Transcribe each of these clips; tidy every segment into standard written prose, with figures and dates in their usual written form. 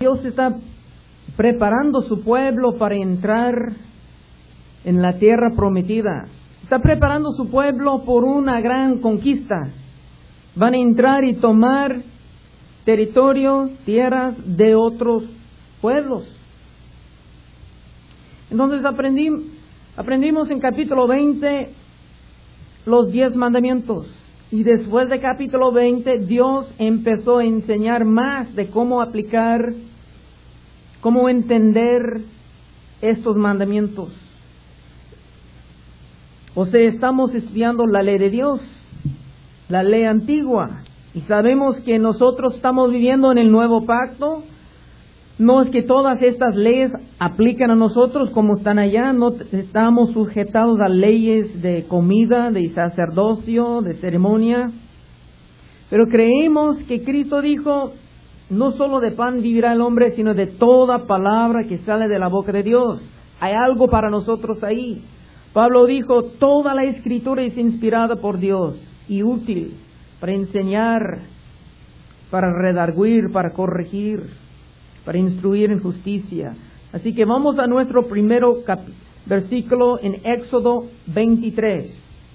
Dios está preparando su pueblo para entrar en la tierra prometida. Está preparando su pueblo por una gran conquista. Van a entrar y tomar territorio, tierras de otros pueblos. Entonces aprendimos en capítulo 20 los 10 mandamientos. Y después de capítulo 20, Dios empezó a enseñar más de cómo aplicar, cómo entender estos mandamientos. O sea, estamos estudiando la ley de Dios, la ley antigua, y sabemos que nosotros estamos viviendo en el nuevo pacto. No es que todas estas leyes aplican a nosotros como están allá, no estamos sujetados a leyes de comida, de sacerdocio, de ceremonia, pero creemos que Cristo dijo, no solo de pan vivirá el hombre, sino de toda palabra que sale de la boca de Dios. Hay algo para nosotros ahí. Pablo dijo, toda la Escritura es inspirada por Dios y útil para enseñar, para redarguir, para corregir, para instruir en justicia. Así que vamos a nuestro primero versículo en Éxodo 23.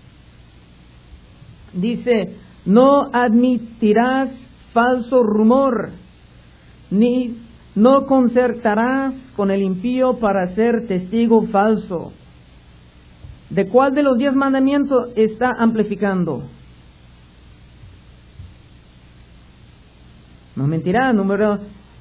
Dice, no admitirás falso rumor, ni no concertarás con el impío para ser testigo falso. ¿De cuál de los 10 mandamientos está amplificando? No mentirás. Número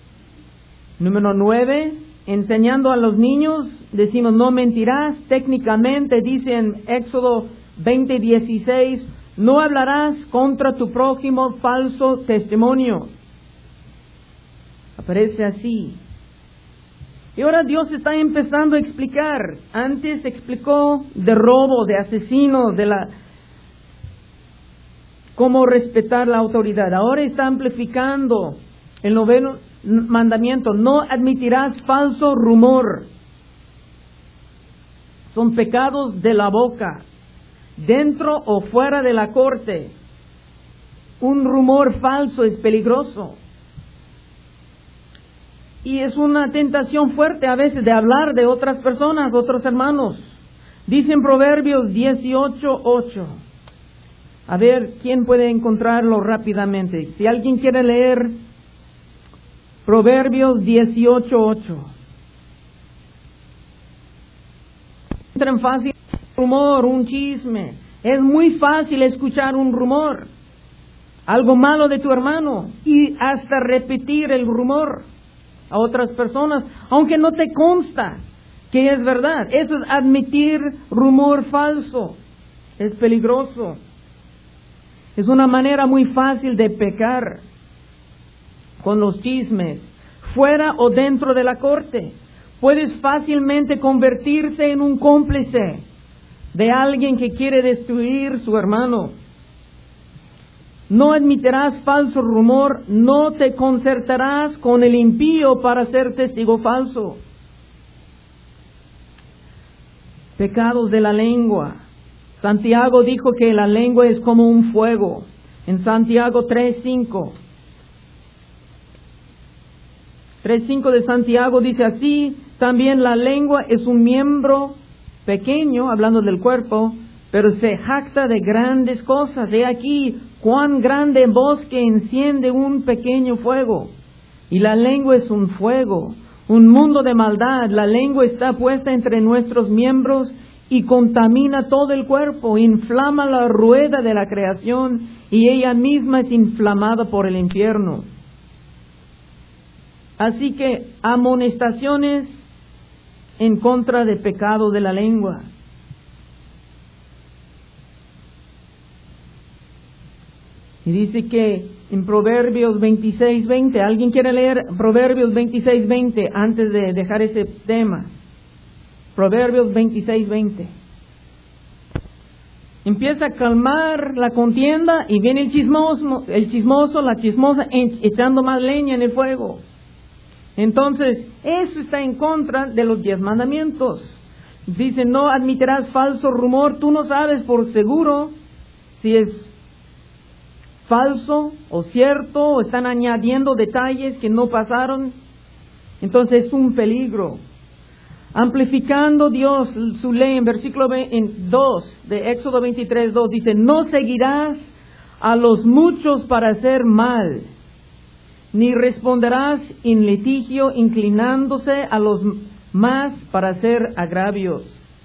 9, enseñando a los niños, decimos no mentirás. Técnicamente dice en Éxodo 20:16, no hablarás contra tu prójimo falso testimonio. Aparece así. Y ahora Dios está empezando a explicar. Antes explicó de robo, de asesino, cómo respetar la autoridad. Ahora está amplificando el 9º mandamiento. No admitirás falso rumor. Son pecados de la boca, dentro o fuera de la corte. Un rumor falso es peligroso. Y es una tentación fuerte a veces de hablar de otras personas, otros hermanos. Dice en Proverbios 18:8. A ver, ¿quién puede encontrarlo rápidamente? Si alguien quiere leer Proverbios 18:8. Encuentran fácil un rumor, un chisme. Es muy fácil escuchar un rumor, algo malo de tu hermano, y hasta repetir el rumor a otras personas, aunque no te consta que es verdad. Eso es admitir rumor falso. Es peligroso. Es una manera muy fácil de pecar con los chismes, fuera o dentro de la corte. Puedes fácilmente convertirse en un cómplice de alguien que quiere destruir su hermano. No admitirás falso rumor, no te concertarás con el impío para ser testigo falso. Pecados de la lengua. Santiago dijo que la lengua es como un fuego. En Santiago 3:5. 3:5 de Santiago dice así, también la lengua es un miembro pequeño, hablando del cuerpo, pero se jacta de grandes cosas. He aquí cuán grande bosque enciende un pequeño fuego. Y la lengua es un fuego, un mundo de maldad. La lengua está puesta entre nuestros miembros y contamina todo el cuerpo, inflama la rueda de la creación y ella misma es inflamada por el infierno. Así que amonestaciones en contra del pecado de la lengua. Y dice que en Proverbios 26:20, ¿alguien quiere leer Proverbios 26:20 antes de dejar ese tema? Proverbios 26:20. Empieza a calmar la contienda y viene el chismoso, la chismosa echando más leña en el fuego. Entonces, eso está en contra de los 10 mandamientos. Dice, no admitirás falso rumor. Tú no sabes por seguro si es falso o cierto, o están añadiendo detalles que no pasaron. Entonces es un peligro. Amplificando Dios su ley en versículo 2 de Éxodo 23:2 dice: no seguirás a los muchos para hacer mal, ni responderás en litigio inclinándose a los más para hacer agravios,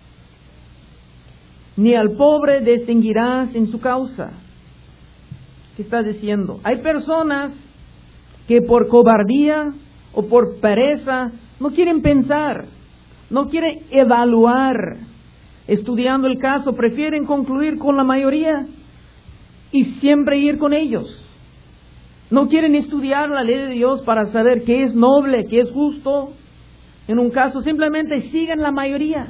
ni al pobre distinguirás en su causa. ¿Qué está diciendo? Hay personas que por cobardía o por pereza no quieren pensar, no quieren evaluar, estudiando el caso, prefieren concluir con la mayoría y siempre ir con ellos. No quieren estudiar la ley de Dios para saber qué es noble, qué es justo. En un caso simplemente siguen la mayoría,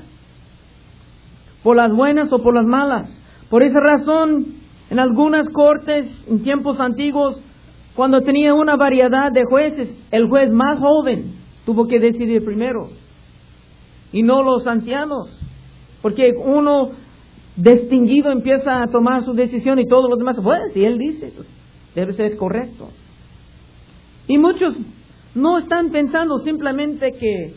por las buenas o por las malas. Por esa razón, en algunas cortes, en tiempos antiguos, cuando tenía una variedad de jueces, el juez más joven tuvo que decidir primero, y no los ancianos, porque uno distinguido empieza a tomar su decisión y todos los demás, bueno, si él dice, debe ser correcto. Y muchos no están pensando simplemente que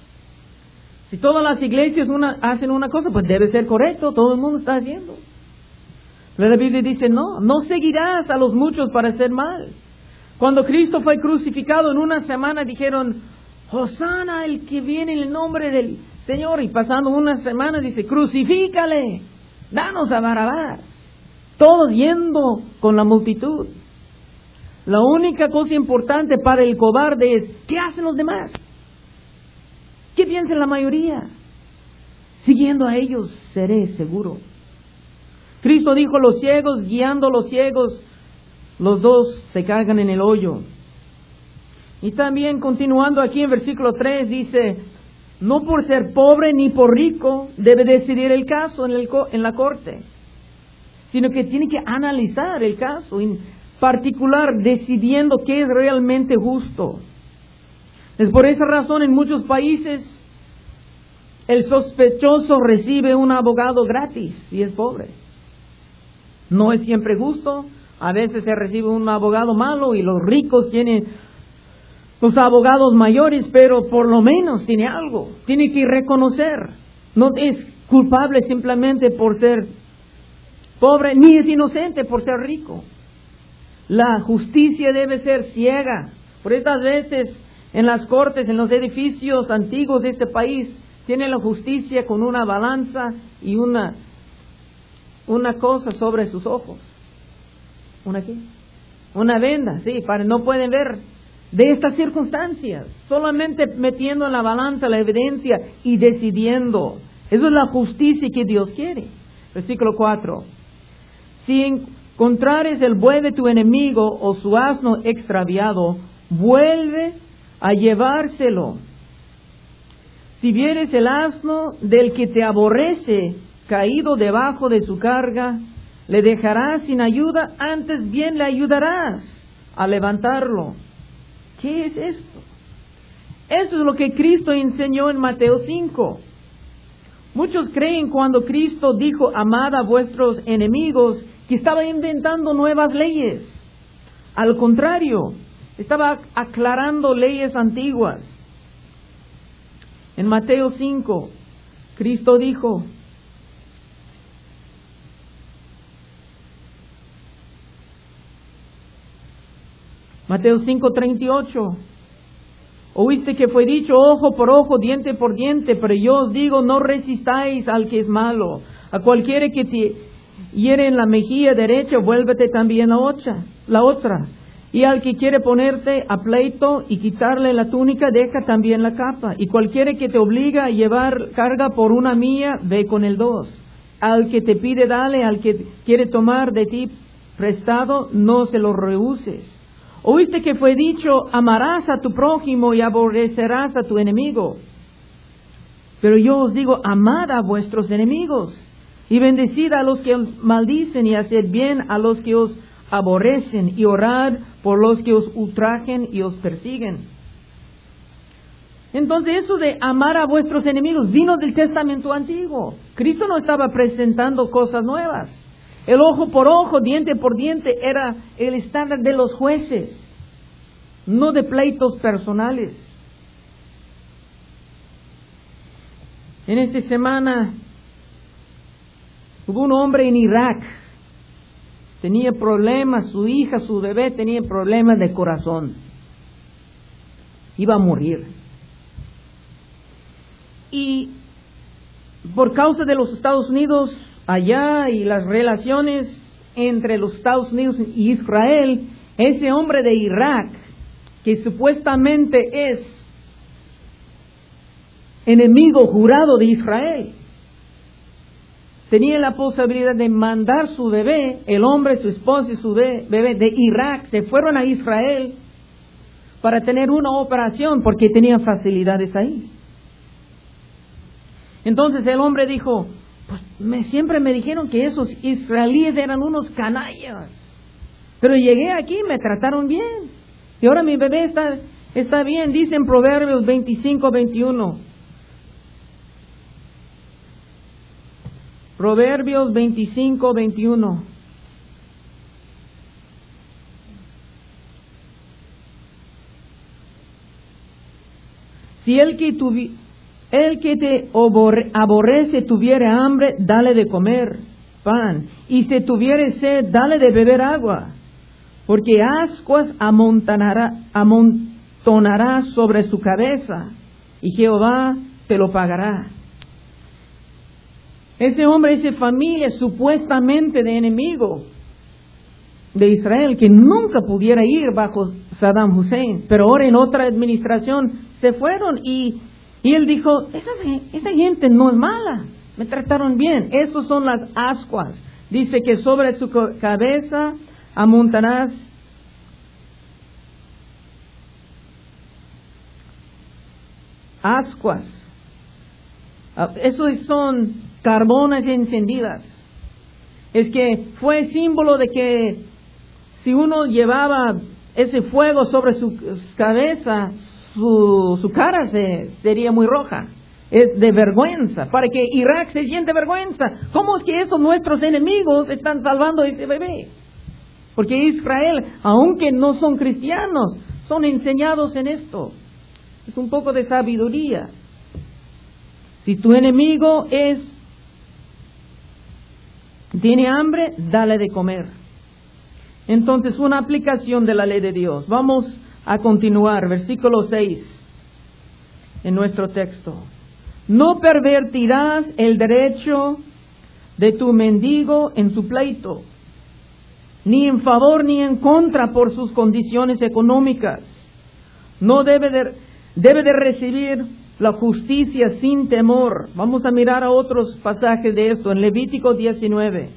si todas las iglesias hacen una cosa, pues debe ser correcto, todo el mundo está haciendo. Pero la Biblia dice, no seguirás a los muchos para hacer mal. Cuando Cristo fue crucificado, en una semana dijeron, Hosana el que viene en el nombre del Señor. Y pasando una semana dice, crucifícale, danos a Barrabás. Todos yendo con la multitud. La única cosa importante para el cobarde es, ¿qué hacen los demás? ¿Qué piensa la mayoría? Siguiendo a ellos seré seguro. Cristo dijo, los ciegos guiando a los ciegos, los dos se cargan en el hoyo. Y también continuando aquí en versículo 3 dice, no por ser pobre ni por rico debe decidir el caso en la corte, sino que tiene que analizar el caso, en particular decidiendo qué es realmente justo. Es por esa razón en muchos países el sospechoso recibe un abogado gratis si es pobre. No es siempre justo, a veces se recibe un abogado malo y los ricos tienen los abogados mayores, pero por lo menos tiene algo, tiene que reconocer. No es culpable simplemente por ser pobre, ni es inocente por ser rico. La justicia debe ser ciega. Por estas veces en las cortes, en los edificios antiguos de este país, tienen la justicia con una balanza y una cosa sobre sus ojos. ¿Una qué? Una venda, sí, para no pueden ver de estas circunstancias, solamente metiendo en la balanza la evidencia y decidiendo. Esa es la justicia que Dios quiere. Versículo 4. Si encontrares el buey de tu enemigo o su asno extraviado, vuelve a llevárselo. Si vieres el asno del que te aborrece caído debajo de su carga, le dejarás sin ayuda, antes bien le ayudarás a levantarlo. ¿Qué es esto? Eso es lo que Cristo enseñó en Mateo 5. Muchos creen cuando Cristo dijo, amad a vuestros enemigos, que estaba inventando nuevas leyes. Al contrario, estaba aclarando leyes antiguas. En Mateo 5, Cristo dijo, Mateo 5:38, oíste que fue dicho ojo por ojo, diente por diente, pero yo os digo, no resistáis al que es malo. A cualquiera que te hiere en la mejilla derecha, vuélvete también la otra. Y al que quiere ponerte a pleito y quitarle la túnica, deja también la capa. Y cualquiera que te obliga a llevar carga por una milla, ve con el 2. Al que te pide, dale; al que quiere tomar de ti prestado, no se lo rehuses. Oíste que fue dicho, amarás a tu prójimo y aborrecerás a tu enemigo. Pero yo os digo, amad a vuestros enemigos, y bendecid a los que os maldicen, y haced bien a los que os aborrecen, y orad por los que os ultrajen y os persiguen. Entonces eso de amar a vuestros enemigos vino del Testamento Antiguo. Cristo no estaba presentando cosas nuevas. El ojo por ojo, diente por diente era el estándar de los jueces, no de pleitos personales. En esta semana hubo un hombre en Irak, tenía problemas, su hija, su bebé tenía problemas de corazón, iba a morir. Y por causa de los Estados Unidos allá y las relaciones entre los Estados Unidos y Israel, ese hombre de Irak, que supuestamente es enemigo jurado de Israel, tenía la posibilidad de mandar su bebé, el hombre, su esposa y su bebé de Irak, se fueron a Israel para tener una operación porque tenían facilidades ahí. Entonces el hombre dijo, pues siempre me dijeron que esos israelíes eran unos canallas, pero llegué aquí y me trataron bien, y ahora mi bebé está bien. Dice en Proverbios 25:21. Proverbios 25:21. Si el que te aborrece tuviere hambre, dale de comer pan, y si tuviere sed, dale de beber agua, porque ascuas amontonará sobre su cabeza, y Jehová te lo pagará. Ese hombre, esa familia supuestamente de enemigo de Israel, que nunca pudiera ir bajo Saddam Hussein, pero ahora en otra administración se fueron y él dijo, esa gente no es mala, me trataron bien. Estos son las ascuas. Dice que sobre su cabeza amontonarás ascuas. Esos son carbonas encendidas. Es que fue símbolo de que si uno llevaba ese fuego sobre su cabeza, su cara sería muy roja. Es de vergüenza, para que Irak se siente vergüenza. ¿Cómo es que esos nuestros enemigos están salvando a ese bebé? Porque Israel, aunque no son cristianos, son enseñados en esto. Es un poco de sabiduría. Si tu enemigo tiene hambre, dale de comer. Entonces, una aplicación de la ley de Dios. Vamos a continuar, versículo 6, en nuestro texto. No pervertirás el derecho de tu mendigo en su pleito, ni en favor ni en contra por sus condiciones económicas. No debe de recibir la justicia sin temor. Vamos a mirar a otros pasajes de esto, en Levítico 19.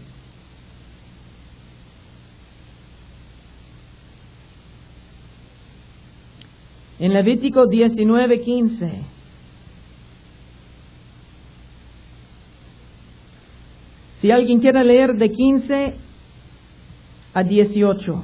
En Levítico 19:15. Si alguien quiere leer de 15 a 18.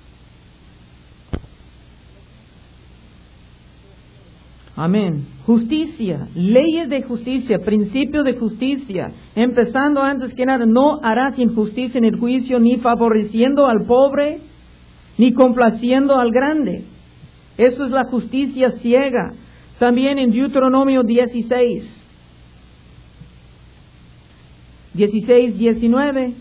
Amén. Justicia, leyes de justicia, principios de justicia. Empezando antes que nada, no harás injusticia en el juicio, ni favoreciendo al pobre, ni complaciendo al grande. Eso es la justicia ciega. También en Deuteronomio 16:19.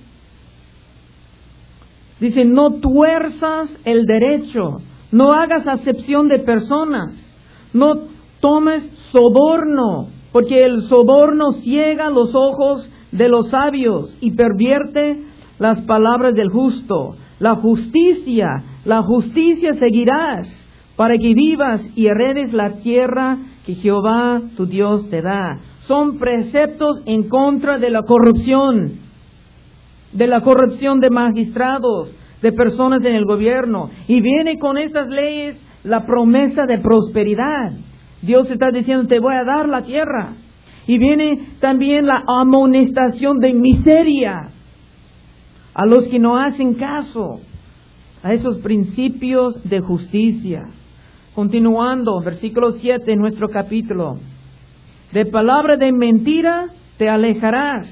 Dice, no tuerzas el derecho, no hagas acepción de personas, no tomes soborno, porque el soborno ciega los ojos de los sabios y pervierte las palabras del justo. La justicia seguirás, para que vivas y heredes la tierra que Jehová tu Dios te da. Son preceptos en contra de la corrupción de magistrados, de personas en el gobierno. Y viene con estas leyes la promesa de prosperidad. Dios está diciendo, te voy a dar la tierra. Y viene también la amonestación de miseria a los que no hacen caso a esos principios de justicia. Continuando, versículo 7 en nuestro capítulo. De palabra de mentira te alejarás,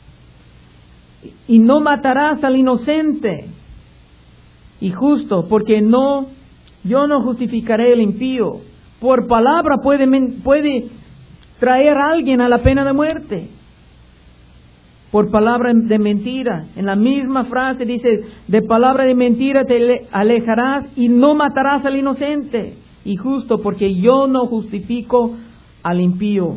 y no matarás al inocente y justo, porque yo no justificaré el impío. Por palabra puede traer a alguien a la pena de muerte por palabra de mentira. En la misma frase dice, de palabra de mentira te alejarás y no matarás al inocente y justo, porque yo no justifico al impío.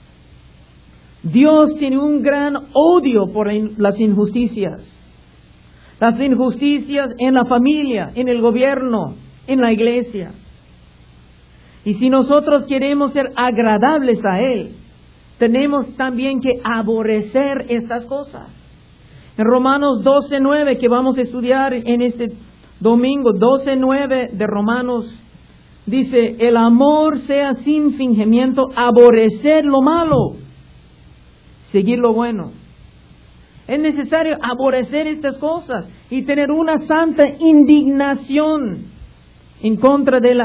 Dios tiene un gran odio por las injusticias. Las injusticias en la familia, en el gobierno, en la iglesia. Y si nosotros queremos ser agradables a Él, tenemos también que aborrecer estas cosas. En Romanos 12:9, que vamos a estudiar en este domingo, 12:9 de Romanos, dice, el amor sea sin fingimiento, aborrecer lo malo, seguir lo bueno. Es necesario aborrecer estas cosas y tener una santa indignación en contra de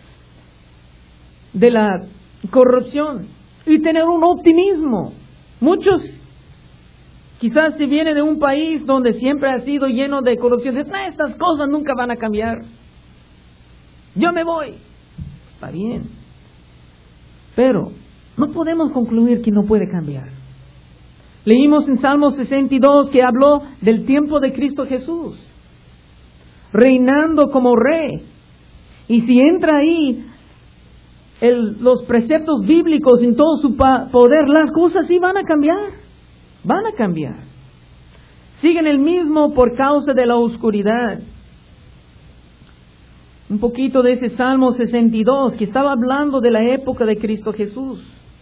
la corrupción y tener un optimismo. Muchos quizás si vienen de un país donde siempre ha sido lleno de corrupción, dicen, estas cosas nunca van a cambiar. Yo me voy. Está bien. Pero no podemos concluir que no puede cambiar. Leímos en Salmo 62 que habló del tiempo de Cristo Jesús, reinando como rey. Y si entra ahí los preceptos bíblicos en todo su poder, las cosas sí van a cambiar. Van a cambiar. Siguen el mismo por causa de la oscuridad. Un poquito de ese Salmo 62 que estaba hablando de la época de Cristo Jesús.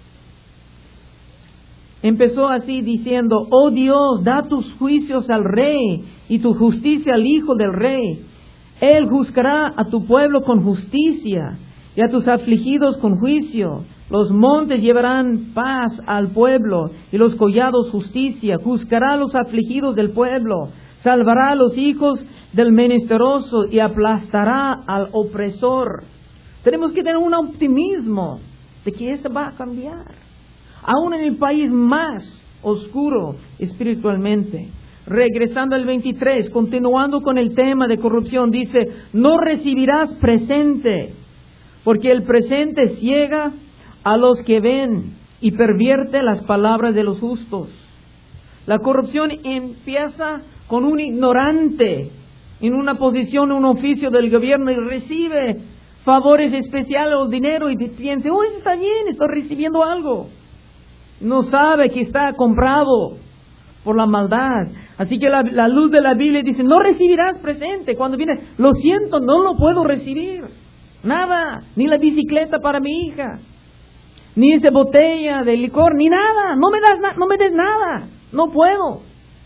Empezó así diciendo, oh Dios, da tus juicios al rey y tu justicia al hijo del rey. Él juzgará a tu pueblo con justicia y a tus afligidos con juicio. Los montes llevarán paz al pueblo y los collados justicia. Juzgará a los afligidos del pueblo. Salvará a los hijos del menesteroso y aplastará al opresor. Tenemos que tener un optimismo de que eso va a cambiar. Aún en el país más oscuro espiritualmente. Regresando al 23, continuando con el tema de corrupción, dice, no recibirás presente, porque el presente ciega a los que ven y pervierte las palabras de los justos. La corrupción empieza con un ignorante en una posición, un oficio del gobierno y recibe favores especiales o dinero y piensa, oh, eso está bien, estoy recibiendo algo. No sabe que está comprado por la maldad. Así que la luz de la Biblia dice, no recibirás presente. Cuando viene, lo siento, no lo puedo recibir. Nada, ni la bicicleta para mi hija, ni esa botella de licor, ni nada. No me des nada, no puedo.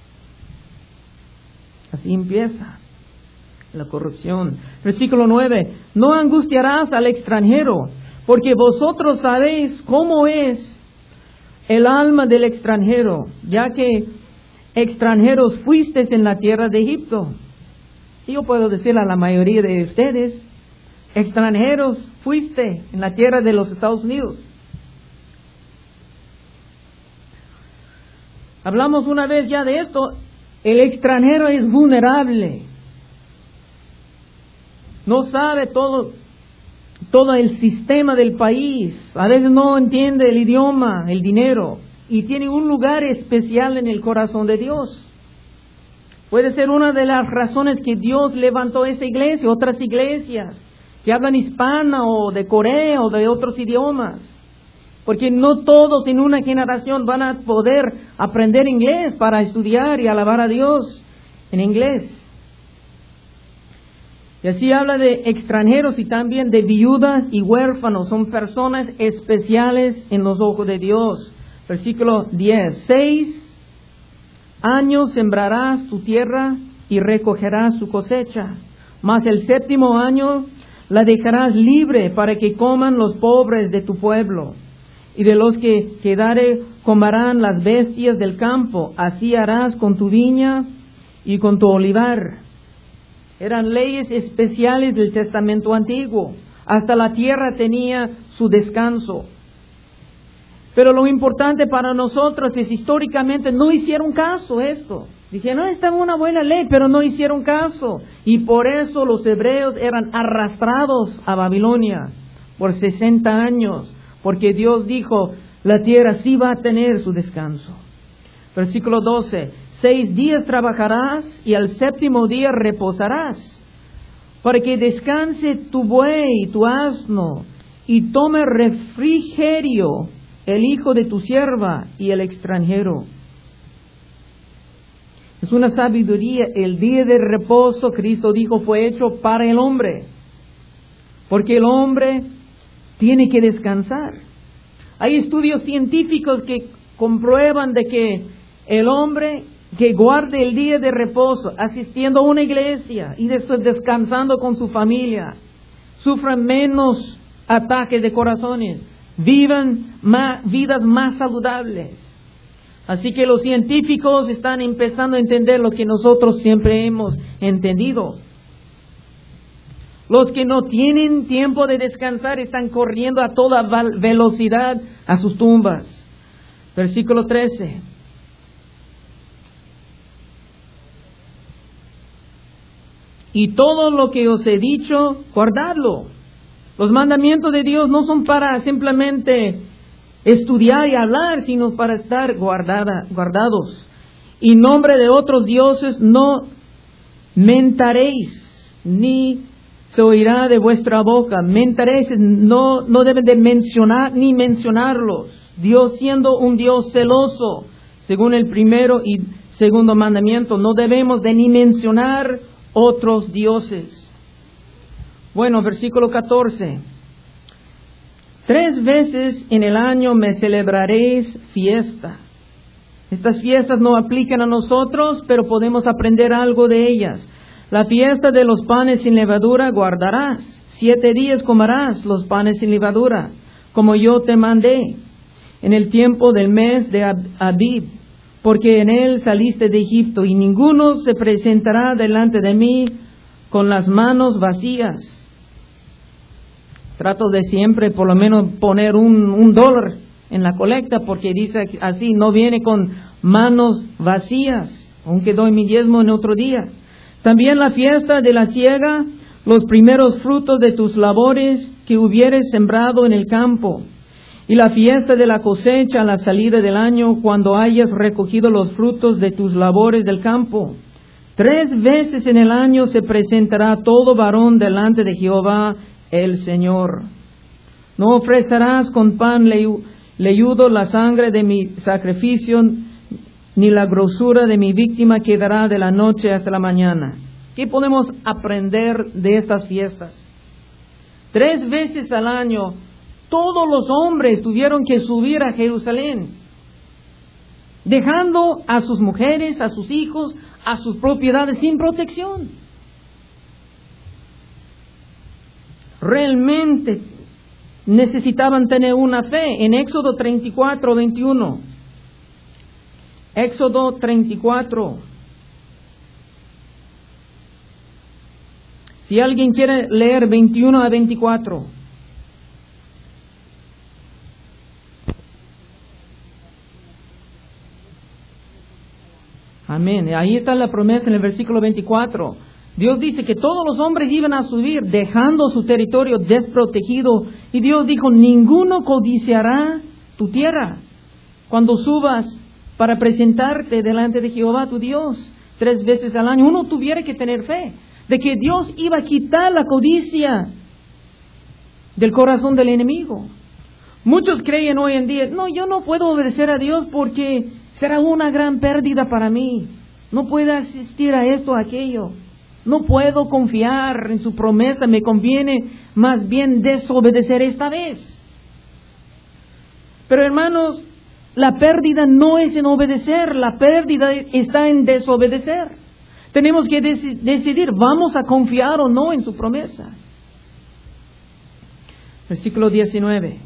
Así empieza la corrupción. Versículo 9, no angustiarás al extranjero, porque vosotros sabéis cómo es el alma del extranjero, ya que extranjeros fuisteis en la tierra de Egipto. Y yo puedo decirle a la mayoría de ustedes, extranjeros fuiste en la tierra de los Estados Unidos. Hablamos una vez ya de esto, el extranjero es vulnerable. No sabe todo el sistema del país, a veces no entiende el idioma, el dinero, y tiene un lugar especial en el corazón de Dios. Puede ser una de las razones que Dios levantó esa iglesia, otras iglesias que hablan hispana o de Corea o de otros idiomas, porque no todos en una generación van a poder aprender inglés para estudiar y alabar a Dios en inglés. Y así habla de extranjeros y también de viudas y huérfanos. Son personas especiales en los ojos de Dios. Versículo 10. 6 años sembrarás tu tierra y recogerás su cosecha. Mas el 7º año la dejarás libre para que coman los pobres de tu pueblo. Y de los que quedare comerán las bestias del campo. Así harás con tu viña y con tu olivar. Eran leyes especiales del Testamento Antiguo. Hasta la tierra tenía su descanso. Pero lo importante para nosotros es históricamente no hicieron caso esto. Dicen, no, esta es una buena ley, pero no hicieron caso. Y por eso los hebreos eran arrastrados a Babilonia por 60 años. Porque Dios dijo, la tierra sí va a tener su descanso. Versículo 12, 6 días trabajarás y al séptimo día reposarás, para que descanse tu buey y tu asno, y tome refrigerio el hijo de tu sierva y el extranjero. Es una sabiduría. El día de reposo, Cristo dijo, fue hecho para el hombre, porque el hombre tiene que descansar. Hay estudios científicos que comprueban de que el hombre que guarde el día de reposo, asistiendo a una iglesia y después descansando con su familia, sufran menos ataques de corazones, vivan vidas más saludables. Así que los científicos están empezando a entender lo que nosotros siempre hemos entendido. Los que no tienen tiempo de descansar están corriendo a toda velocidad a sus tumbas. Versículo 13. Y todo lo que os he dicho, guardadlo. Los mandamientos de Dios no son para simplemente estudiar y hablar, sino para estar guardados. Y nombre de otros dioses no mentaréis, ni se oirá de vuestra boca. Mentaréis, no deben de mencionar ni mencionarlos. Dios siendo un Dios celoso, según el primero y segundo mandamiento, no debemos de ni mencionar otros dioses. Bueno, versículo 14. 3 veces en el año me celebraréis fiesta. Estas fiestas no aplican a nosotros, pero podemos aprender algo de ellas. La fiesta de los panes sin levadura guardarás. 7 días comerás los panes sin levadura, como yo te mandé, en el tiempo del mes de Abib, porque en él saliste de Egipto, y ninguno se presentará delante de mí con las manos vacías. Trato de siempre por lo menos poner $1 en la colecta, porque dice así, no viene con manos vacías, aunque doy mi diezmo en otro día. También la fiesta de la siega, los primeros frutos de tus labores que hubieres sembrado en el campo, y la fiesta de la cosecha a la salida del año, cuando hayas recogido los frutos de tus labores del campo. 3 veces en el año se presentará todo varón delante de Jehová el Señor. No ofrecerás con pan leyudo la sangre de mi sacrificio, ni la grosura de mi víctima quedará de la noche hasta la mañana. ¿Qué podemos aprender de estas fiestas? 3 veces al año, todos los hombres tuvieron que subir a Jerusalén, dejando a sus mujeres, a sus hijos, a sus propiedades sin protección. Realmente necesitaban tener una fe. En Éxodo 34, 21. Éxodo 34. Si alguien quiere leer 21 a 24. Amén. Ahí está la promesa en el versículo 24. Dios dice que todos los hombres iban a subir dejando su territorio desprotegido. Y Dios dijo, ninguno codiciará tu tierra cuando subas para presentarte delante de Jehová tu Dios 3 veces al año. Uno tuviera que tener fe de que Dios iba a quitar la codicia del corazón del enemigo. Muchos creen hoy en día, no, yo no puedo obedecer a Dios porque será una gran pérdida para mí. No puedo asistir a esto o aquello. No puedo confiar en su promesa. Me conviene más bien desobedecer esta vez. Pero hermanos, la pérdida no es en obedecer. La pérdida está en desobedecer. Tenemos que decidir, ¿vamos a confiar o no en su promesa? Versículo 19.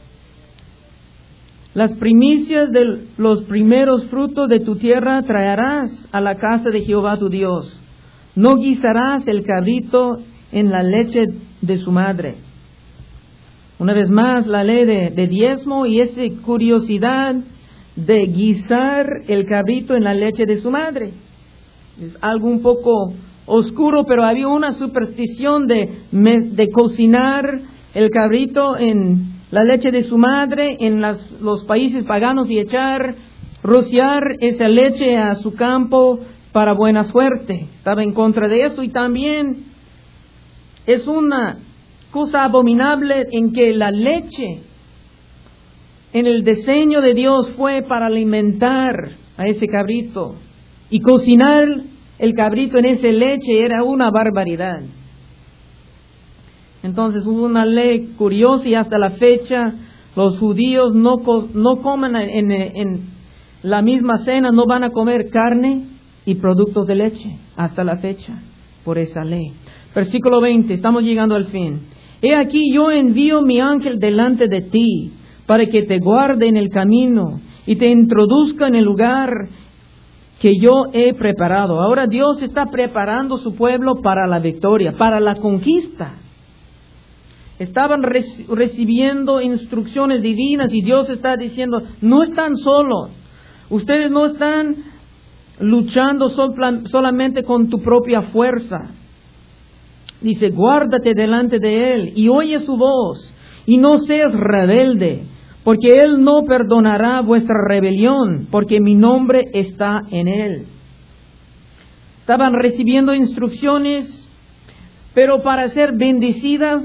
Las primicias de los primeros frutos de tu tierra traerás a la casa de Jehová tu Dios. No guisarás el cabrito en la leche de su madre. Una vez más, la ley de diezmo y esa curiosidad de guisar el cabrito en la leche de su madre. Es algo un poco oscuro, pero había una superstición de cocinar el cabrito en la leche de su madre en los países paganos y rociar esa leche a su campo para buena suerte. Estaba en contra de eso, y también es una cosa abominable en que la leche en el diseño de Dios fue para alimentar a ese cabrito, y cocinar el cabrito en esa leche era una barbaridad. Entonces hubo una ley curiosa, y hasta la fecha los judíos no comen en la misma cena, no van a comer carne y productos de leche hasta la fecha, por esa ley. Versículo 20, estamos llegando al fin. He aquí yo envío mi ángel delante de ti, para que te guarde en el camino y te introduzca en el lugar que yo he preparado. Ahora Dios está preparando su pueblo para la victoria, para la conquista. Estaban recibiendo instrucciones divinas, y Dios está diciendo, no están solos. Ustedes no están luchando solamente con tu propia fuerza. Dice, guárdate delante de Él y oye su voz, y no seas rebelde, porque Él no perdonará vuestra rebelión, porque mi nombre está en Él. Estaban recibiendo instrucciones, pero para ser bendecidas,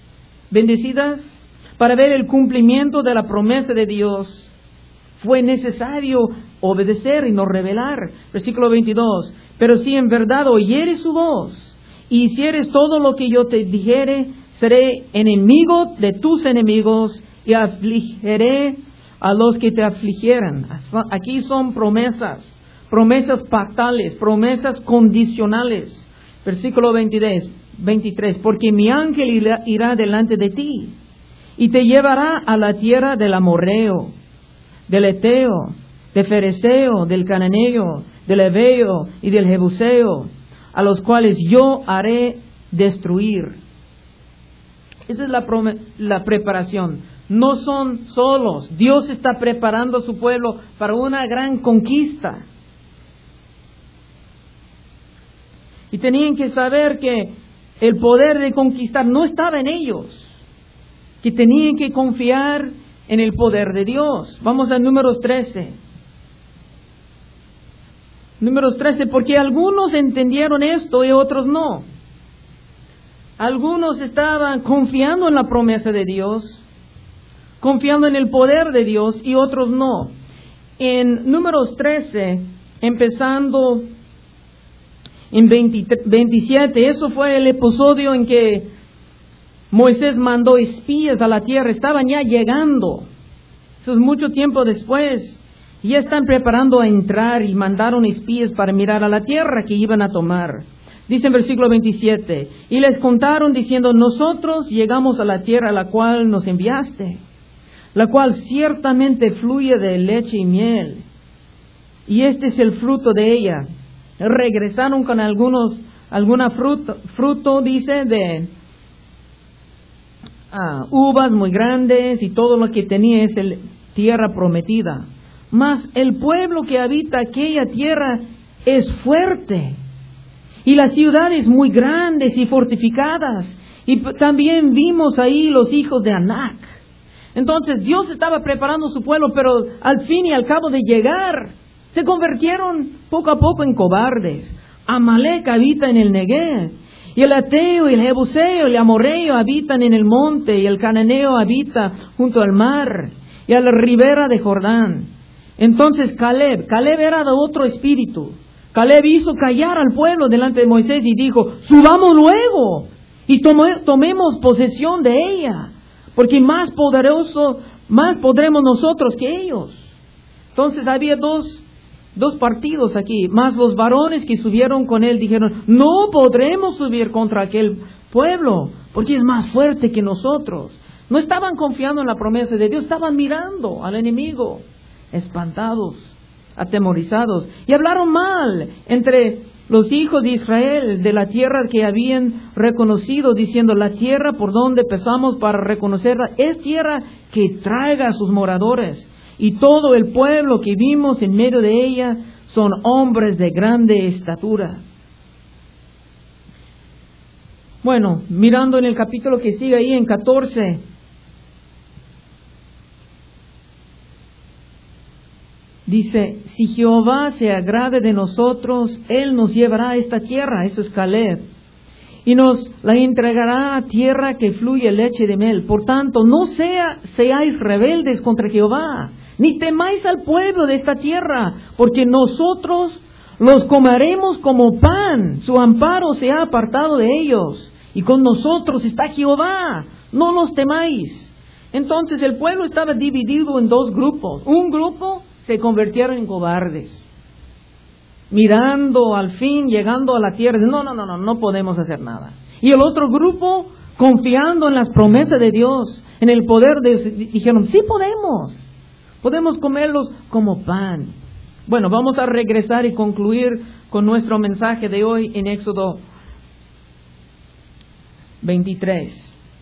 para ver el cumplimiento de la promesa de Dios, fue necesario obedecer y no rebelar. Versículo 22, pero si en verdad oyeres su voz, y hicieres todo lo que yo te dijere, seré enemigo de tus enemigos, y afligiré a los que te afligieran. Aquí son promesas pactales, promesas condicionales. Versículo 23, porque mi ángel irá delante de ti, y te llevará a la tierra del amorreo, del eteo, del fereceo, del cananeo, del heveo y del jebuseo, a los cuales yo haré destruir. Esa es la preparación. No son solos. Dios está preparando a su pueblo para una gran conquista. Y tenían que saber que el poder de conquistar no estaba en ellos, que tenían que confiar en el poder de Dios. Vamos a Números 13. Números 13, porque algunos entendieron esto y otros no. Algunos estaban confiando en la promesa de Dios, confiando en el poder de Dios, y otros no. En Números 13, empezando en 27, eso fue el episodio en que Moisés mandó espías a la tierra. Estaban ya llegando. Eso es mucho tiempo después. Ya están preparando a entrar, y mandaron espías para mirar a la tierra que iban a tomar. Dice en versículo 27, y les contaron diciendo, nosotros llegamos a la tierra a la cual nos enviaste, la cual ciertamente fluye de leche y miel, y este es el fruto de ella. Regresaron con alguna fruto, dice, de uvas muy grandes, y todo lo que tenía es tierra prometida. Mas el pueblo que habita aquella tierra es fuerte, y las ciudades muy grandes y fortificadas, y también vimos ahí los hijos de Anac. Entonces Dios estaba preparando a su pueblo, pero al fin y al cabo de llegar, se convirtieron poco a poco en cobardes. Amalek habita en el Negev, y el ateo, y el jebuseo, y el amorreo habitan en el monte, y el cananeo habita junto al mar, y a la ribera de Jordán. Entonces Caleb era de otro espíritu. Caleb hizo callar al pueblo delante de Moisés y dijo, subamos luego y tomemos posesión de ella, porque más podremos nosotros que ellos. Entonces había dos partidos aquí, más los varones que subieron con él dijeron, no podremos subir contra aquel pueblo, porque es más fuerte que nosotros. No estaban confiando en la promesa de Dios, estaban mirando al enemigo, espantados, atemorizados, y hablaron mal entre los hijos de Israel de la tierra que habían reconocido, diciendo, la tierra por donde pasamos para reconocerla es tierra que traiga a sus moradores, y todo el pueblo que vimos en medio de ella son hombres de grande estatura. Bueno, mirando en el capítulo que sigue ahí, en 14, Dice, si Jehová se agrade de nosotros, Él nos llevará a esta tierra, eso es Caleb, y nos la entregará a tierra que fluye leche de miel. Por tanto, no seáis rebeldes contra Jehová, ni temáis al pueblo de esta tierra, porque nosotros los comeremos como pan, su amparo se ha apartado de ellos, y con nosotros está Jehová, no los temáis. Entonces el pueblo estaba dividido en dos grupos. Un grupo se convirtieron en cobardes, mirando al fin, llegando a la tierra, no podemos hacer nada. Y el otro grupo, confiando en las promesas de Dios, en el poder de Dios, dijeron, sí podemos comerlos como pan. Bueno, vamos a regresar y concluir con nuestro mensaje de hoy en Éxodo 23.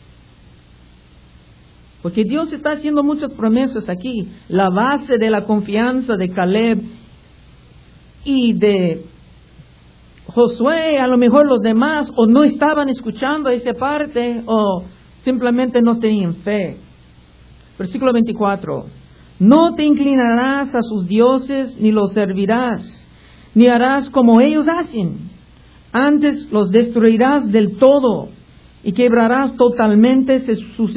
Porque Dios está haciendo muchas promesas aquí. La base de la confianza de Caleb y de Josué, a lo mejor los demás o no estaban escuchando esa parte o simplemente no tenían fe. Versículo 24. No te inclinarás a sus dioses ni los servirás, ni harás como ellos hacen. Antes los destruirás del todo y quebrarás totalmente sus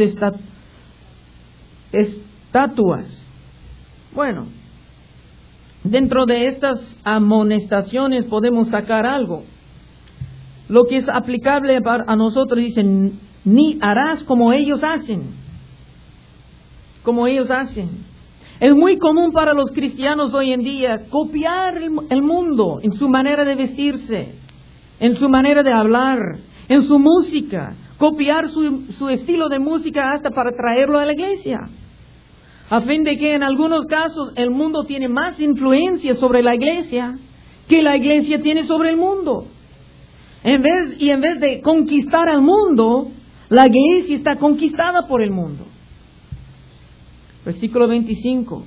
estatuas. Bueno, dentro de estas amonestaciones podemos sacar algo. Lo que es aplicable a nosotros, dicen, ni harás como ellos hacen. Como ellos hacen. Es muy común para los cristianos hoy en día copiar el mundo en su manera de vestirse, en su manera de hablar, en su música, copiar su estilo de música hasta para traerlo a la iglesia. A fin de que en algunos casos el mundo tiene más influencia sobre la iglesia que la iglesia tiene sobre el mundo. En vez de conquistar al mundo, la iglesia está conquistada por el mundo. Versículo 25.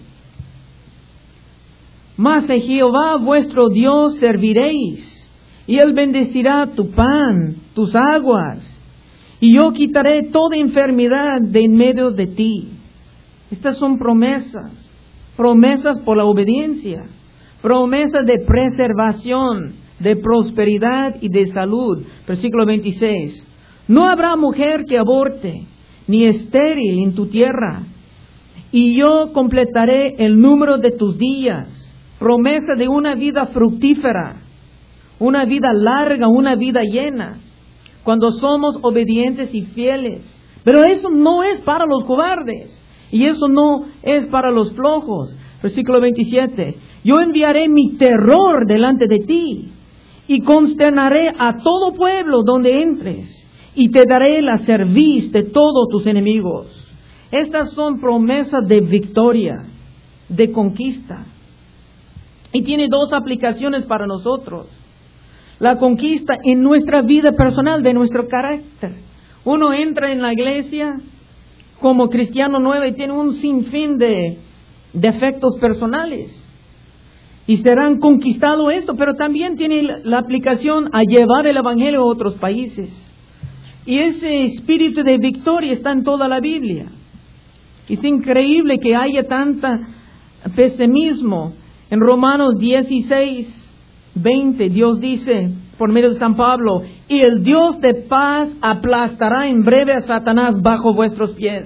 Mas a Jehová vuestro Dios serviréis, y Él bendecirá tu pan, tus aguas, y yo quitaré toda enfermedad de en medio de ti. Estas son promesas por la obediencia, promesas de preservación, de prosperidad y de salud. Versículo 26. No habrá mujer que aborte, ni estéril en tu tierra, y yo completaré el número de tus días. Promesa de una vida fructífera, una vida larga, una vida llena, cuando somos obedientes y fieles. Pero eso no es para los cobardes, y eso no es para los flojos. Versículo 27. Yo enviaré mi terror delante de ti, y consternaré a todo pueblo donde entres, y te daré la cerviz de todos tus enemigos. Estas son promesas de victoria, de conquista. Y tiene dos aplicaciones para nosotros. La conquista en nuestra vida personal, de nuestro carácter. Uno entra en la iglesia como cristiano nuevo y tiene un sinfín de defectos personales. Y serán conquistado esto, pero también tiene la aplicación a llevar el evangelio a otros países. Y ese espíritu de victoria está en toda la Biblia. Es increíble que haya tanta pesimismo. En Romanos 16:20, Dios dice, por medio de San Pablo, y el Dios de paz aplastará en breve a Satanás bajo vuestros pies.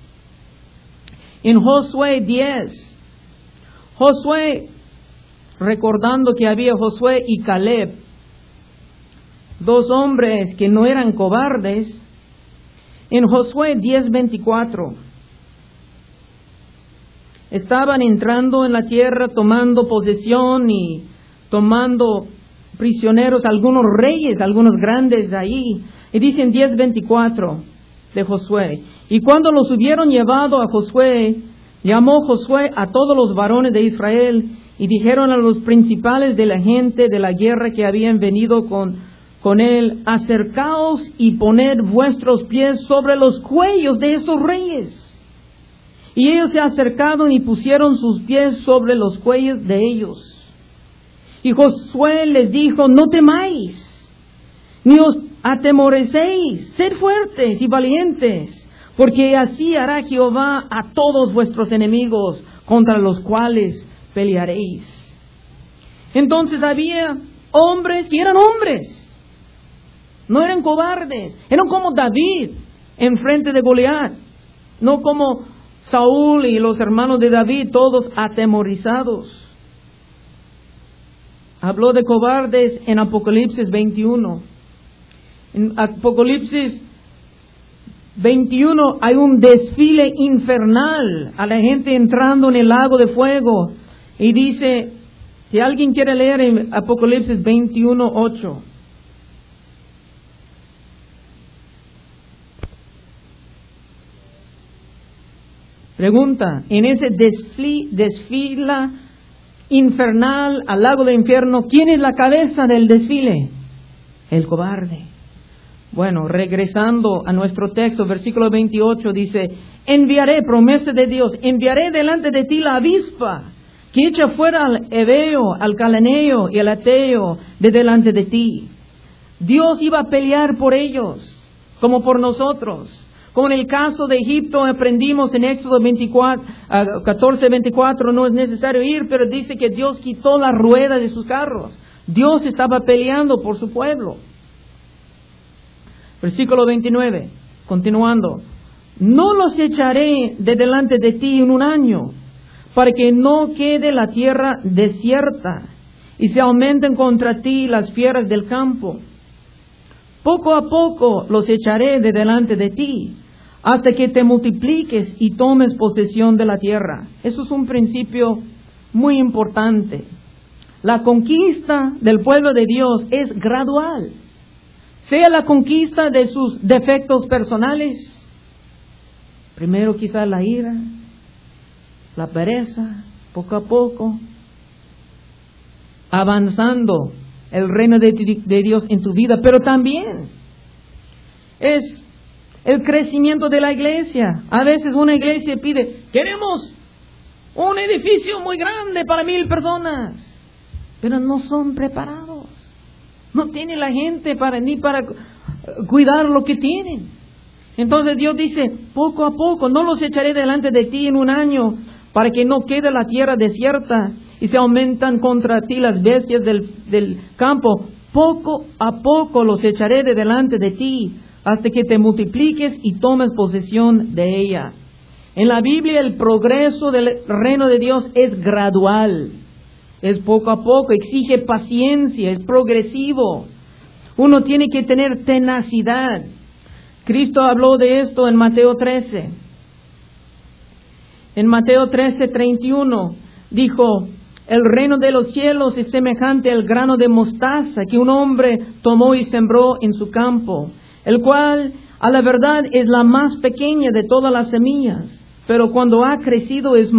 En Josué 10, Josué, recordando que había Josué y Caleb, dos hombres que no eran cobardes, en Josué 10:24, estaban entrando en la tierra, tomando posesión y tomando prisioneros algunos reyes, algunos grandes de ahí. Y dicen 10:24 de Josué. Y cuando los hubieron llevado a Josué, llamó Josué a todos los varones de Israel y dijeron a los principales de la gente de la guerra que habían venido con él, acercaos y poned vuestros pies sobre los cuellos de estos reyes. Y ellos se acercaron y pusieron sus pies sobre los cuellos de ellos. Y Josué les dijo, no temáis, ni os atemorecéis, sed fuertes y valientes, porque así hará Jehová a todos vuestros enemigos, contra los cuales pelearéis. Entonces había hombres que eran hombres, no eran cobardes, eran como David en frente de Goliat, no como Saúl y los hermanos de David, todos atemorizados. Habló de cobardes en Apocalipsis 21. En Apocalipsis 21 hay un desfile infernal a la gente entrando en el lago de fuego. Y dice, si alguien quiere leer en Apocalipsis 21:8. Pregunta, en ese desfile infernal al lago de infierno, ¿quién es la cabeza del desfile? El cobarde. Bueno, regresando a nuestro texto, versículo 28 dice, enviaré, promesa de Dios, enviaré delante de ti la avispa, que echa fuera al Heveo, al Cananeo y al Ateo de delante de ti. Dios iba a pelear por ellos, como por nosotros. Como en el caso de Egipto aprendimos en Éxodo 14:24, no es necesario ir, pero dice que Dios quitó la rueda de sus carros. Dios estaba peleando por su pueblo. Versículo 29, continuando. No los echaré de delante de ti en un año, para que no quede la tierra desierta, y se aumenten contra ti las fieras del campo. Poco a poco los echaré de delante de ti, hasta que te multipliques y tomes posesión de la tierra. Eso es un principio muy importante. La conquista del pueblo de Dios es gradual. Sea la conquista de sus defectos personales, primero quizás la ira, la pereza, poco a poco, avanzando el reino de Dios en tu vida, pero también es el crecimiento de la iglesia. A veces una iglesia pide, queremos un edificio muy grande para 1,000 personas, pero no son preparados. No tiene la gente ni para cuidar lo que tienen. Entonces Dios dice, poco a poco, no los echaré delante de ti en un año, para que no quede la tierra desierta y se aumentan contra ti las bestias del campo. Poco a poco los echaré de delante de ti, hasta que te multipliques y tomes posesión de ella. En la Biblia el progreso del reino de Dios es gradual. Es poco a poco, exige paciencia, es progresivo. Uno tiene que tener tenacidad. Cristo habló de esto en Mateo 13. En Mateo 13:31 dijo, el reino de los cielos es semejante al grano de mostaza que un hombre tomó y sembró en su campo, el cual a la verdad es la más pequeña de todas las semillas, pero cuando ha crecido es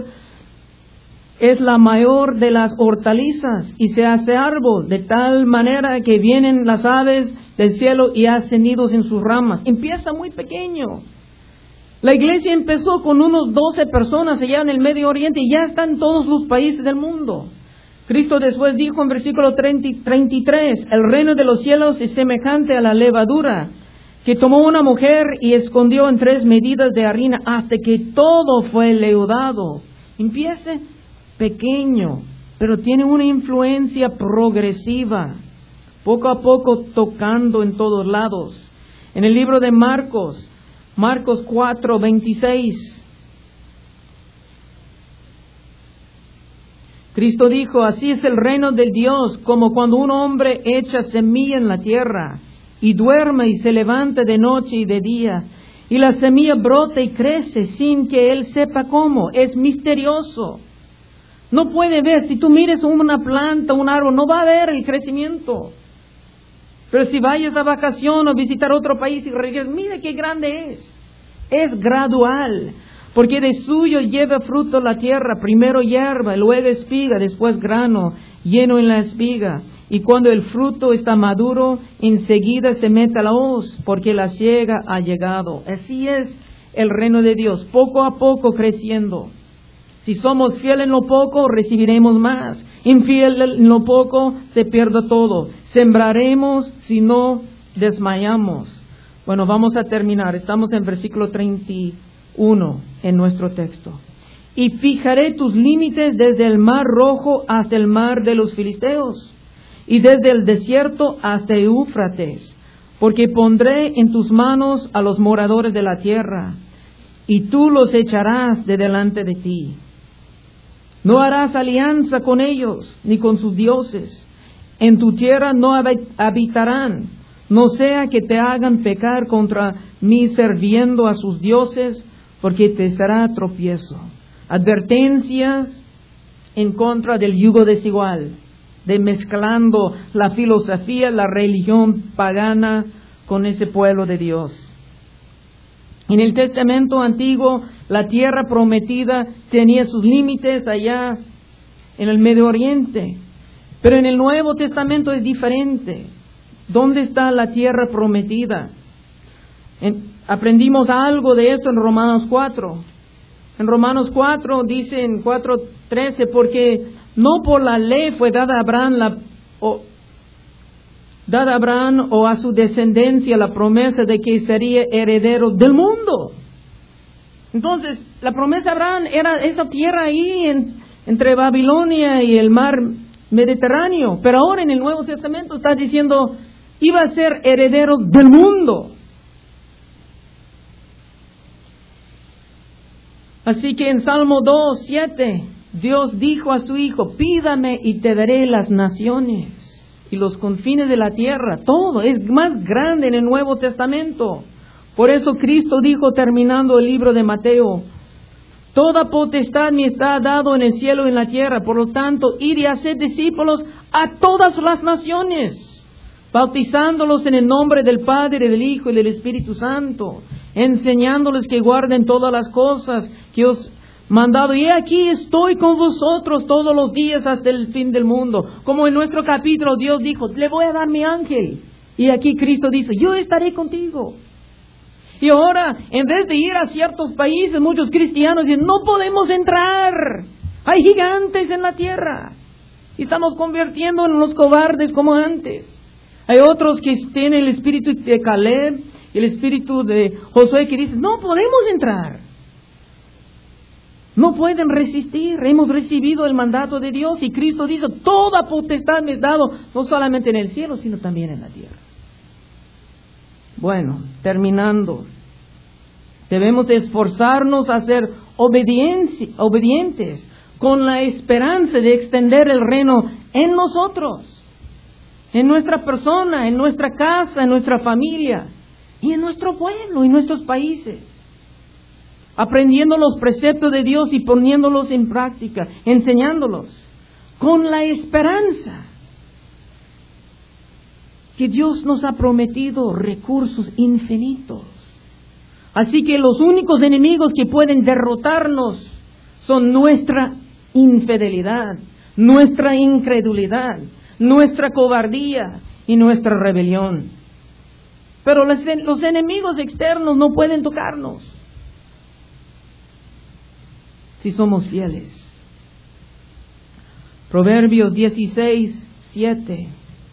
la mayor de las hortalizas y se hace árbol, de tal manera que vienen las aves del cielo y hacen nidos en sus ramas. Empieza muy pequeño. La iglesia empezó con unos 12 personas allá en el Medio Oriente y ya están en todos los países del mundo. Cristo después dijo en versículo 33, el reino de los cielos es semejante a la levadura que tomó una mujer y escondió en 3 medidas de harina hasta que todo fue leudado. Empieza pequeño, pero tiene una influencia progresiva, poco a poco tocando en todos lados. En el libro de Marcos 4:26, Cristo dijo, así es el reino de Dios, como cuando un hombre echa semilla en la tierra, y duerme y se levanta de noche y de día, y la semilla brota y crece sin que él sepa cómo. Es misterioso. No puede ver, si tú mires una planta, un árbol, no va a ver el crecimiento. Pero si vayas a vacación o visitar otro país y regresas, mira qué grande es. Es gradual, porque de suyo lleva fruto la tierra, primero hierba, luego espiga, después grano, lleno en la espiga. Y cuando el fruto está maduro, enseguida se mete a la hoz, porque la siega ha llegado. Así es el reino de Dios, poco a poco creciendo. Si somos fieles en lo poco, recibiremos más. Infiel en lo poco, se pierde todo. Sembraremos si no desmayamos. Bueno, vamos a terminar. Estamos en versículo 31 en nuestro texto. y fijaré tus límites desde el mar Rojo hasta el mar de los Filisteos, y desde el desierto hasta Éufrates, porque pondré en tus manos a los moradores de la tierra, y tú los echarás de delante de ti. No harás alianza con ellos, ni con sus dioses. En tu tierra no habitarán, no sea que te hagan pecar contra mí sirviendo a sus dioses, porque te será tropiezo. Advertencias en contra del yugo desigual, de mezclando la filosofía, la religión pagana con ese pueblo de Dios. En el Testamento Antiguo, la tierra prometida tenía sus límites allá en el Medio Oriente. Pero en el Nuevo Testamento es diferente. ¿Dónde está la tierra prometida? Aprendimos algo de eso en Romanos 4. En Romanos 4 dice en 4:13, porque no por la ley fue dada a Abraham o a su descendencia la promesa de que sería heredero del mundo. Entonces, la promesa de Abraham era esa tierra ahí entre Babilonia y el mar Mediterráneo. Pero ahora en el Nuevo Testamento está diciendo, iba a ser heredero del mundo. Así que en Salmo 2:7, Dios dijo a su Hijo, pídame y te daré las naciones y los confines de la tierra. Todo es más grande en el Nuevo Testamento. Por eso Cristo dijo, terminando el libro de Mateo, toda potestad me está dado en el cielo y en la tierra. Por lo tanto, id y haced discípulos a todas las naciones, bautizándolos en el nombre del Padre, del Hijo y del Espíritu Santo, enseñándoles que guarden todas las cosas que os mandado, y aquí estoy con vosotros todos los días hasta el fin del mundo. Como en nuestro capítulo Dios dijo, le voy a dar mi ángel. Y aquí Cristo dice, yo estaré contigo. Y ahora, en vez de ir a ciertos países, muchos cristianos dicen, no podemos entrar. Hay gigantes en la tierra. Y estamos convirtiendo en los cobardes como antes. Hay otros que tienen el espíritu de Caleb y el espíritu de Josué que dicen, no podemos entrar. No pueden resistir. Hemos recibido el mandato de Dios y Cristo dice, toda potestad me es dado, no solamente en el cielo, sino también en la tierra. Bueno, terminando. Debemos de esforzarnos a ser obedientes con la esperanza de extender el reino en nosotros, en nuestra persona, en nuestra casa, en nuestra familia y en nuestro pueblo y nuestros países. Aprendiendo los preceptos de Dios y poniéndolos en práctica, enseñándolos, con la esperanza que Dios nos ha prometido recursos infinitos. Así que los únicos enemigos que pueden derrotarnos son nuestra infidelidad, nuestra incredulidad, nuestra cobardía y nuestra rebelión. Pero los enemigos externos no pueden tocarnos si somos fieles. Proverbios 16:7.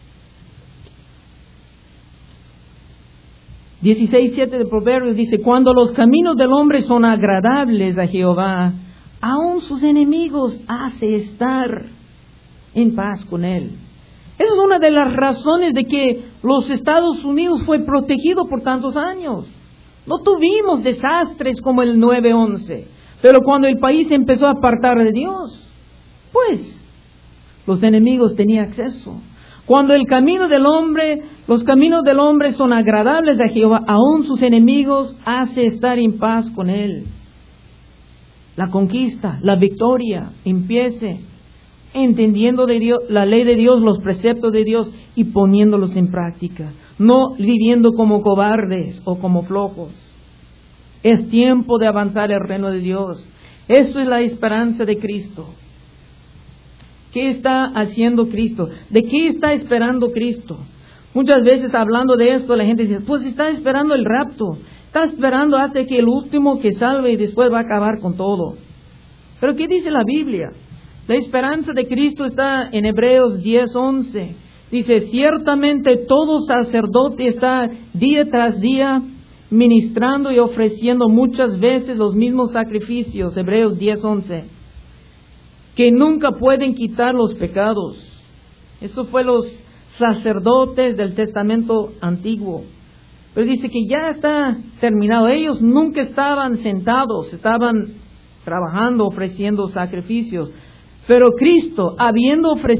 16:7 de Proverbios dice, cuando los caminos del hombre son agradables a Jehová, aun sus enemigos hace estar en paz con él. Esa es una de las razones de que los Estados Unidos fue protegido por tantos años. No tuvimos desastres como el 9/11. Pero cuando el país empezó a apartar de Dios, pues los enemigos tenían acceso. Cuando los caminos del hombre son agradables a Jehová, aún sus enemigos hace estar en paz con él. La conquista, la victoria, empiece entendiendo de Dios, la ley de Dios, los preceptos de Dios y poniéndolos en práctica. No viviendo como cobardes o como flojos. Es tiempo de avanzar el reino de Dios. Eso es la esperanza de Cristo. ¿Qué está haciendo Cristo? ¿De qué está esperando Cristo? Muchas veces hablando de esto, la gente dice, pues está esperando el rapto. Está esperando hasta que el último que salve y después va a acabar con todo. Pero ¿qué dice la Biblia? La esperanza de Cristo está en Hebreos 10:11. Dice, ciertamente todo sacerdote está día tras día ministrando y ofreciendo muchas veces los mismos sacrificios, Hebreos 10:11, que nunca pueden quitar los pecados. Eso fue los sacerdotes del Testamento Antiguo. Pero dice que ya está terminado. Ellos nunca estaban sentados, estaban trabajando, ofreciendo sacrificios. Pero Cristo, habiendo ofrecido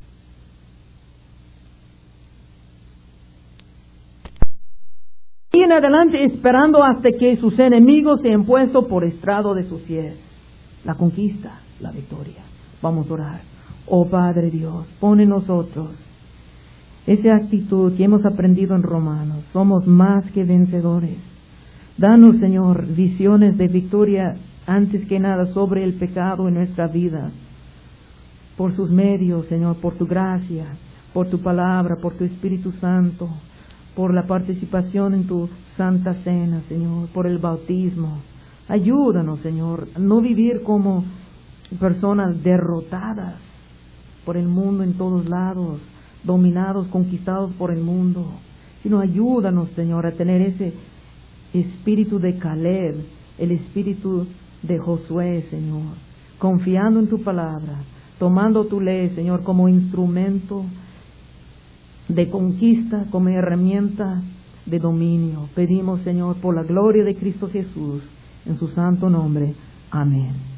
y en adelante, esperando hasta que sus enemigos sean puestos por estrado de sus pies. La conquista, la victoria. Vamos a orar. Oh Padre Dios, pon en nosotros esa actitud que hemos aprendido en Romanos. Somos más que vencedores. Danos, Señor, visiones de victoria antes que nada sobre el pecado en nuestra vida. Por sus medios, Señor, por tu gracia, por tu palabra, por tu Espíritu Santo, por la participación en tu Santa Cena, Señor, por el bautismo. Ayúdanos, Señor, a no vivir como personas derrotadas por el mundo en todos lados, dominados, conquistados por el mundo, sino ayúdanos, Señor, a tener ese espíritu de Caleb, el espíritu de Josué, Señor, confiando en tu palabra, tomando tu ley, Señor, como instrumento de conquista, como herramienta de dominio. Pedimos, Señor, por la gloria de Cristo Jesús, en su santo nombre. Amén.